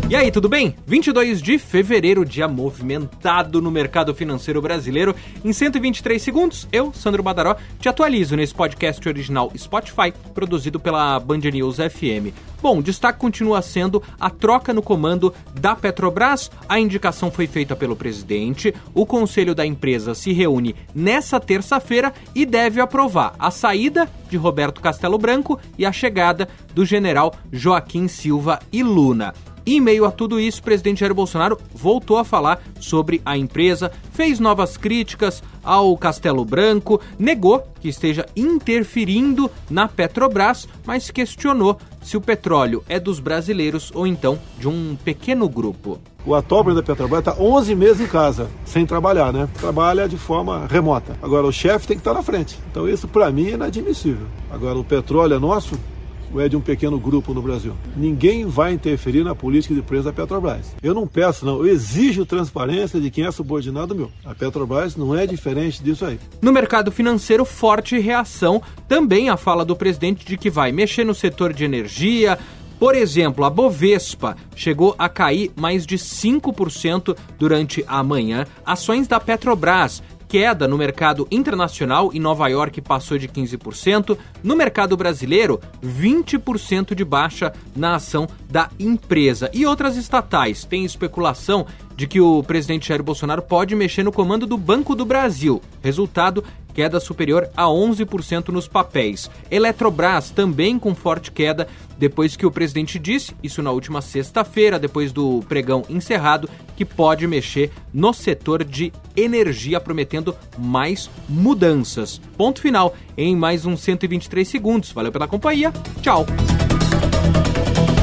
E aí, tudo bem? 22 de fevereiro, dia movimentado no mercado financeiro brasileiro. Em 123 segundos, eu, Sandro Badaró, te atualizo nesse podcast original Spotify, produzido pela Band News FM. Bom, o destaque continua sendo a troca no comando da Petrobras. A indicação foi feita pelo presidente. O conselho da empresa se reúne nessa terça-feira e deve aprovar a saída de Roberto Castelo Branco e a chegada do general Joaquim Silva e Luna. Em meio a tudo isso, o presidente Jair Bolsonaro voltou a falar sobre a empresa, fez novas críticas ao Castelo Branco, negou que esteja interferindo na Petrobras, mas questionou se o petróleo é dos brasileiros ou então de um pequeno grupo. O atual presidente da Petrobras está 11 meses em casa, sem trabalhar, né? Trabalha de forma remota. Agora, o chefe tem que estar na frente. Então, isso, para mim, é inadmissível. Agora, o petróleo é nosso? Ou é de um pequeno grupo no Brasil? Ninguém vai interferir na política de preço da Petrobras. Eu não peço, não. Eu exijo transparência de quem é subordinado meu. A Petrobras não é diferente disso aí. No mercado financeiro, forte reação. Também a fala do presidente de que vai mexer no setor de energia. Por exemplo, a Bovespa chegou a cair mais de 5% durante a manhã. Ações da Petrobras, queda no mercado internacional, em Nova York passou de 15%, no mercado brasileiro 20% de baixa na ação da empresa. E outras estatais, tem especulação de que o presidente Jair Bolsonaro pode mexer no comando do Banco do Brasil. Resultado, queda superior a 11% nos papéis. Eletrobras também com forte queda, depois que o presidente disse, isso na última sexta-feira, depois do pregão encerrado, que pode mexer no setor de energia, prometendo mais mudanças. Ponto final em mais uns 123 segundos. Valeu pela companhia. Tchau.